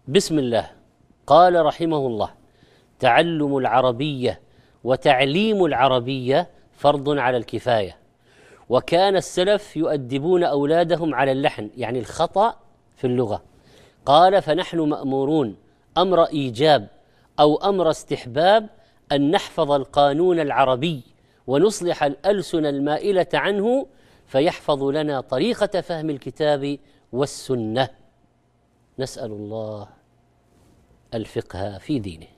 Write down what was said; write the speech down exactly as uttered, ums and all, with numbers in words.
بسم الله. قال رحمه الله: تعلم العربية وتعليم العربية فرض على الكفاية، وكان السلف يؤدبون أولادهم على اللحن، يعني الخطأ في اللغة. قال: فنحن مأمورون أمر إيجاب أو أمر استحباب أن نحفظ القانون العربي ونصلح الألسن المائلة عنه، فيحفظ لنا طريقة فهم الكتاب والسنة. نسأل الله الفقه في دينه.